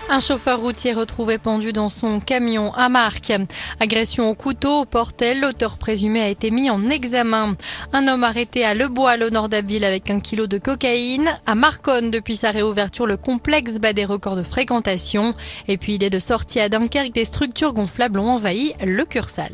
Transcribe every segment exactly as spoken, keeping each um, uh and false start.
Un chauffeur routier retrouvé pendu dans son camion à Marques. Agression au couteau au Portel, l'auteur présumé a été mis en examen. Un homme arrêté à Le Boil au nord d'Abbeville avec un kilo de cocaïne. À Marconne, depuis sa réouverture, le complexe bat des records de fréquentation. Et puis idée de sortie à Dunkerque, des structures gonflables ont envahi le Cursal.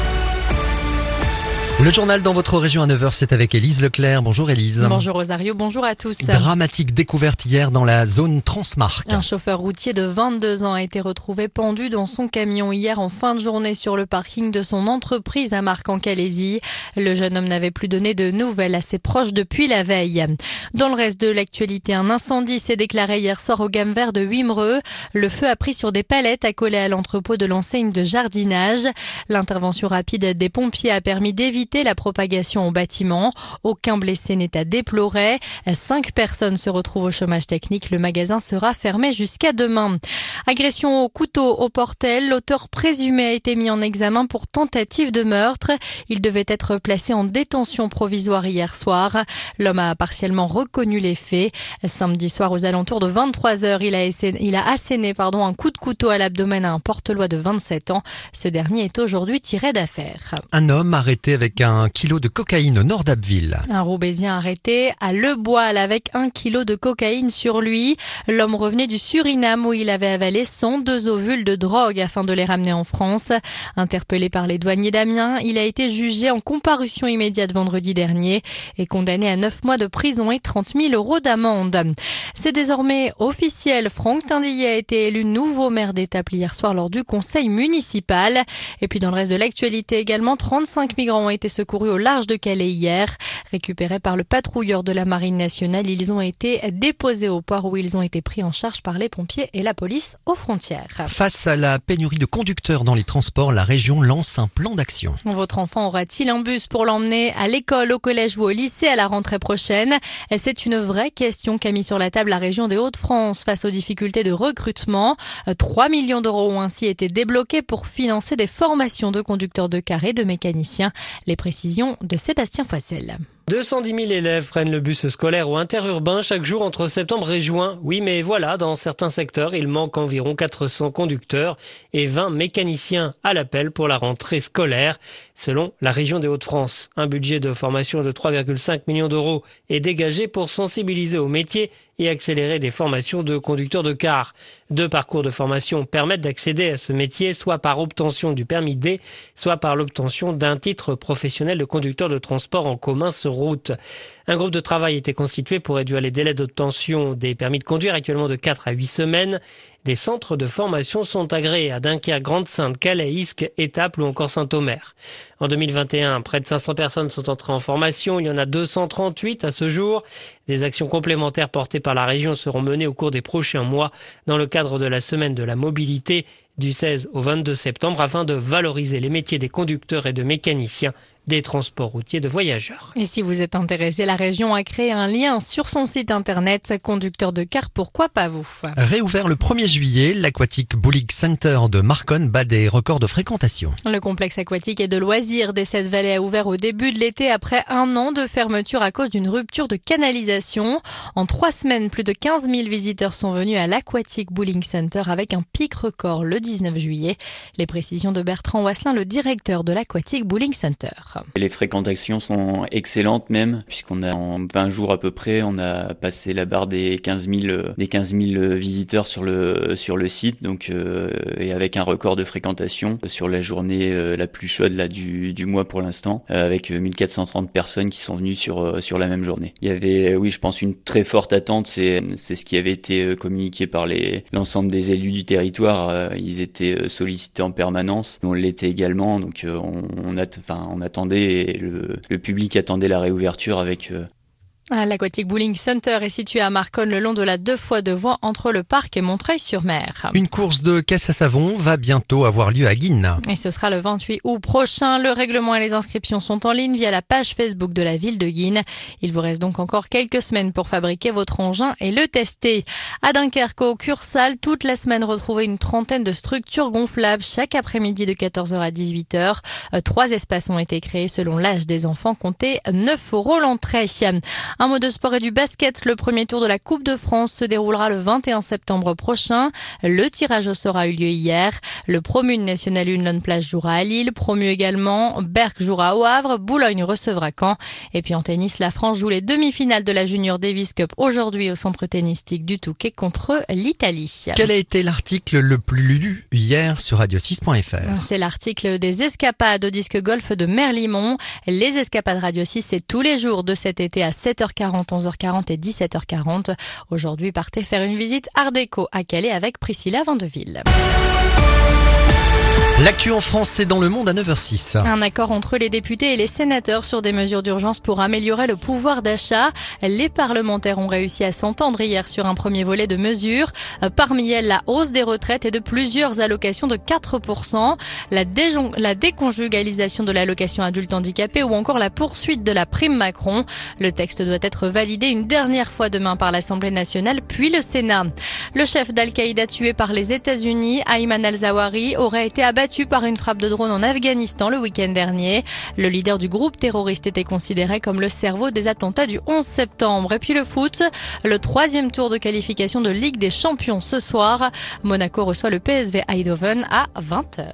Le journal dans votre région à neuf heures, c'est avec Élise Leclerc. Bonjour Élise. Bonjour Rosario, bonjour à tous. Dramatique découverte hier dans la zone Transmarque. Un chauffeur routier de vingt-deux ans a été retrouvé pendu dans son camion hier en fin de journée sur le parking de son entreprise à Marques en Calaisie. Le jeune homme n'avait plus donné de nouvelles à ses proches depuis la veille. Dans le reste de l'actualité, un incendie s'est déclaré hier soir au Gamme Vert de Wimereux. Le feu a pris sur des palettes accolées à l'entrepôt de l'enseigne de jardinage. L'intervention rapide des pompiers a permis d'éviter la propagation au bâtiment. Aucun blessé n'est à déplorer. Cinq personnes se retrouvent au chômage technique. Le magasin sera fermé jusqu'à demain. Agression au couteau au Portel. L'auteur présumé a été mis en examen pour tentative de meurtre. Il devait être placé en détention provisoire hier soir. L'homme a partiellement reconnu les faits. Samedi soir, aux alentours de vingt-trois heures, il a asséné, il a asséné pardon, un coup de couteau à l'abdomen à un portelois de vingt-sept ans. Ce dernier est aujourd'hui tiré d'affaire. Un homme arrêté avec un kilo de cocaïne au nord d'Abbeville. Un Roubaisien arrêté à Le Boil avec un kilo de cocaïne sur lui. L'homme revenait du Suriname où il avait avalé cent deux ovules de drogue afin de les ramener en France. Interpellé par les douaniers d'Amiens, il a été jugé en comparution immédiate vendredi dernier et condamné à neuf mois de prison et trente mille euros d'amende. C'est désormais officiel. Franck Tindillet a été élu nouveau maire d'Étaples hier soir lors du conseil municipal. Et puis dans le reste de l'actualité également, trente-cinq migrants ont été secourus au large de Calais hier. Récupérés par le patrouilleur de la Marine nationale, ils ont été déposés au port où ils ont été pris en charge par les pompiers et la police aux frontières. Face à la pénurie de conducteurs dans les transports, la région lance un plan d'action. Votre enfant aura-t-il un bus pour l'emmener à l'école, au collège ou au lycée à la rentrée prochaine? C'est une vraie question qu'a mis sur la table la région des Hauts-de-France face aux difficultés de recrutement. trois millions d'euros ont ainsi été débloqués pour financer des formations de conducteurs de car et de mécaniciens. Les précisions de Sébastien Foissel. deux cent dix mille élèves prennent le bus scolaire ou interurbain chaque jour entre septembre et juin. Oui, mais voilà, dans certains secteurs, il manque environ quatre cents conducteurs et vingt mécaniciens à l'appel pour la rentrée scolaire, selon la région des Hauts-de-France. Un budget de formation de trois virgule cinq millions d'euros est dégagé pour sensibiliser au métier et accélérer des formations de conducteurs de car. Deux parcours de formation permettent d'accéder à ce métier, soit par obtention du permis D, soit par l'obtention d'un titre professionnel de conducteur de transport en commun sur route. Un groupe de travail a été constitué pour réduire les délais d'obtention des permis de conduire, actuellement de quatre à huit semaines. Des centres de formation sont agréés à Dunkerque, Grande-Synthe, Calais, Isques, Étaples ou encore Saint-Omer. En deux mille vingt et un, près de cinq cents personnes sont entrées en formation. Il y en a deux cent trente-huit à ce jour. Des actions complémentaires portées par la région seront menées au cours des prochains mois dans le cadre de la semaine de la mobilité du seize au vingt-deux septembre afin de valoriser les métiers des conducteurs et de mécaniciens des transports routiers de voyageurs. Et si vous êtes intéressé, la région a créé un lien sur son site internet. Conducteur de car, pourquoi pas vous? Réouvert le premier juillet, l'Aquatic Bowling Center de Marconne bat des records de fréquentation. Le complexe aquatique et de loisirs des Sept-Vallées a ouvert au début de l'été après un an de fermeture à cause d'une rupture de canalisation. En trois semaines, plus de quinze mille visiteurs sont venus à l'Aquatic Bowling Center avec un pic record le dix-neuf juillet. Les précisions de Bertrand Wasselin, le directeur de l'Aquatic Bowling Center. Les fréquentations sont excellentes même, puisqu'on a en vingt jours à peu près, on a passé la barre des quinze mille, des quinze mille visiteurs sur le, sur le site, donc, euh, et avec un record de fréquentation sur la journée euh, la plus chaude là, du, du mois pour l'instant, euh, avec mille quatre cent trente personnes qui sont venues sur, euh, sur la même journée. Il y avait, oui, je pense, une très forte attente, c'est, c'est ce qui avait été communiqué par les, l'ensemble des élus du territoire, euh, ils étaient sollicités en permanence, on l'était également, donc euh, on, on, a, enfin, on attend et le, le public attendait la réouverture avec euh, L'Aquatic Bowling Center est situé à Marconne le long de la deux fois deux voies entre le parc et Montreuil-sur-Mer. Une course de caisse à savon va bientôt avoir lieu à Guînes. Et ce sera le vingt-huit août prochain. Le règlement et les inscriptions sont en ligne via la page Facebook de la ville de Guînes. Il vous reste donc encore quelques semaines pour fabriquer votre engin et le tester. À Dunkerque, au Cursal, toute la semaine, retrouvez une trentaine de structures gonflables chaque après-midi de quatorze heures à dix-huit heures. Trois espaces ont été créés selon l'âge des enfants, comptez neuf euros l'entrée. Un mot de sport et du basket. Le premier tour de la Coupe de France se déroulera le vingt et un septembre prochain. Le tirage au sort a eu lieu hier. Le promu de National un Lone Plage jouera à Lille. Promu également, Berck jouera au Havre. Boulogne recevra Caen. Et puis en tennis, la France joue les demi-finales de la Junior Davis Cup aujourd'hui au centre tennistique du Touquet contre l'Italie. Quel a été l'article le plus lu hier sur radio six point f r? C'est l'article des escapades au disque golf de Merlimont. Les escapades Radio six, c'est tous les jours de cet été à sept heures quarante, onze heures quarante et dix-sept heures quarante. Aujourd'hui, partez faire une visite Art Déco à Calais avec Priscilla Vandeville. L'actu en France, c'est dans le monde à neuf heures six. Un accord entre les députés et les sénateurs sur des mesures d'urgence pour améliorer le pouvoir d'achat. Les parlementaires ont réussi à s'entendre hier sur un premier volet de mesures. Parmi elles, la hausse des retraites et de plusieurs allocations de quatre pour cent, la, déjon- la déconjugalisation de l'allocation adulte handicapé ou encore la poursuite de la prime Macron. Le texte doit être validé une dernière fois demain par l'Assemblée nationale, puis le Sénat. Le chef d'Al-Qaïda tué par les États-Unis, Ayman al-Zawahiri, aurait été abattu par une frappe de drone en Afghanistan le week-end dernier. Le leader du groupe terroriste était considéré comme le cerveau des attentats du onze septembre. Et puis le foot, le troisième tour de qualification de Ligue des Champions ce soir. Monaco reçoit le P S V Eindhoven à vingt heures.